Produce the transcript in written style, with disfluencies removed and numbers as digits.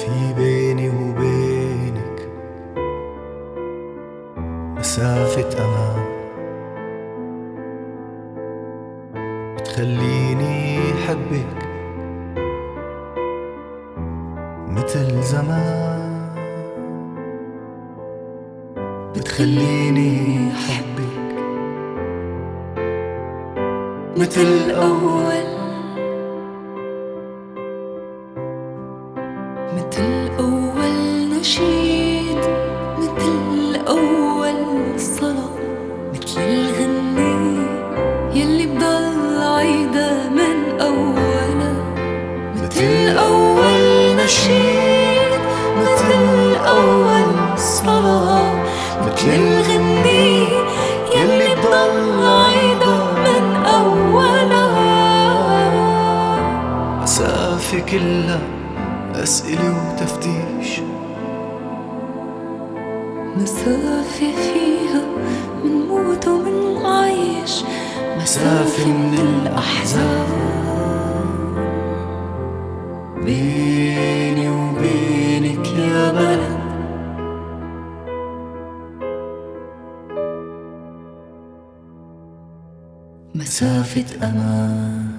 في بيني وبينك مسافة أمان بتخليني أحبك مثل زمان، بتخليني أحبك مثل أول، مثل أول نشيد، مثل أول صلاة، مثل الغنية يلي بضل عيدها من أولها، مثل أول نشيد، مثل أول صلاة، مثل الغنية يلي بضل عيدها من أولها. مسافة كلها أسئلة وتفتيش، مسافة فيها منموت ومنعيش، مسافة من الأحزان بيني وبينك يا بلد، مسافة أمان.